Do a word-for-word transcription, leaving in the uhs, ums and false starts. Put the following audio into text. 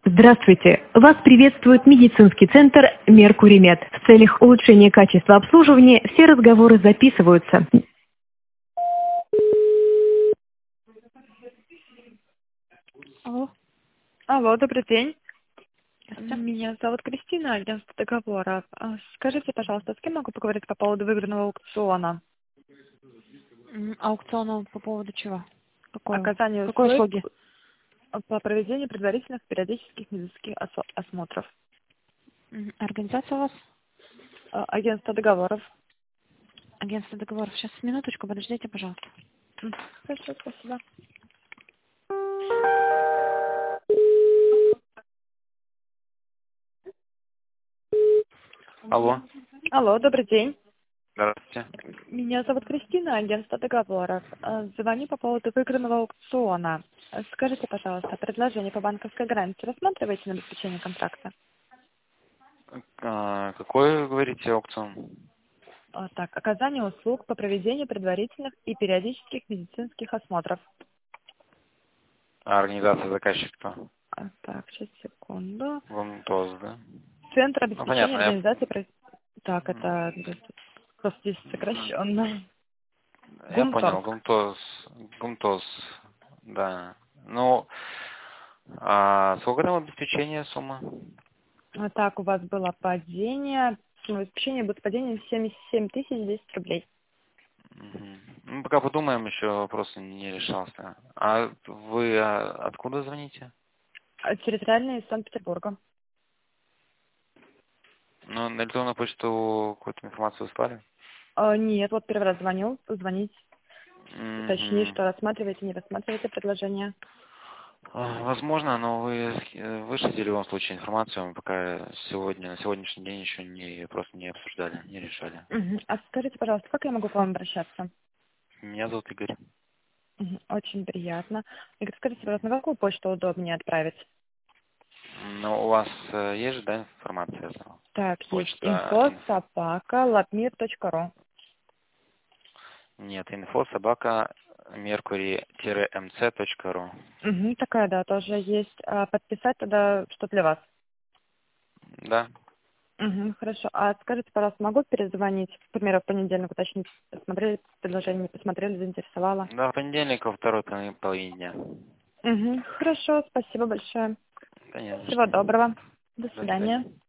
Здравствуйте! Вас приветствует медицинский центр «Меркурий-Мед». В целях улучшения качества обслуживания все разговоры записываются. Алло, Алло, добрый день. здравствуйте. Меня зовут Кристина, агентство договоров. А, Скажите, пожалуйста, с кем могу поговорить по поводу выигранного аукциона? М, Аукцион по поводу чего? Какой, Оказание какой услуг услуги? по проведению предварительных периодических медицинских осо- осмотров. М, Организация у вас? А, Агентство договоров. Агентство договоров. Сейчас, минуточку, подождите, пожалуйста. М, Хорошо, спасибо. Алло, Алло, добрый день. здравствуйте. Меня зовут Кристина, агентство договоров. А, Звоню по поводу выигранного аукциона. А, Скажите, пожалуйста, предложение по банковской гарантии рассматриваете на обеспечение контракта? А, какой, вы говорите, аукцион? А, Так, оказание услуг по проведению предварительных и периодических медицинских осмотров. А, организация заказчика. А, Так, сейчас, секунду. ГУМТОЗ, да? Центр Ну, обеспечения понятно, я... организации... про- Так, М, это просто здесь м, сокращенно. Я понял, Гумторг. ГУМТОЗ, ГУМТОЗ, да. Ну, а сколько там обеспечения сумма? А, Так, у вас было падение. Сумма обеспечения будет падение семьдесят семь тысяч десять рублей. Мгм. Ну, пока подумаем, еще вопрос не решался. А вы а, откуда звоните? А, Территориальный из Санкт-Петербурга. Ну, на электронную почту какую-то информацию слали? А, Нет, вот первый раз звонил, позвонить, уточнить, Мгм. что рассматриваете, не рассматриваете предложение. А, Возможно, но вы э, вышлите в любом случае информацию, мы пока сегодня, на сегодняшний день еще не, просто не обсуждали, не решали. Мгм. А скажите, пожалуйста, как я могу к вам обращаться? Меня зовут Игорь. Мгм. Очень приятно. Игорь, скажите, пожалуйста, на какую почту удобнее отправить? Ну, у вас э, есть же, да, информация? Так, есть Почта, инфо инф... собака латмир точка ру. Нет, инфо собака mercury-mc.ru. Угу, такая, да, тоже есть. А подписать тогда что для вас? Да, Угу, хорошо. А скажите, пожалуйста, могу перезвонить, к примеру, в понедельник, уточнить, посмотрели предложение, не посмотрели, заинтересовало? да, в понедельник во второй половине половине дня. Угу, хорошо, спасибо большое. Да нет, за Всего что. доброго. До До свидания. свидания.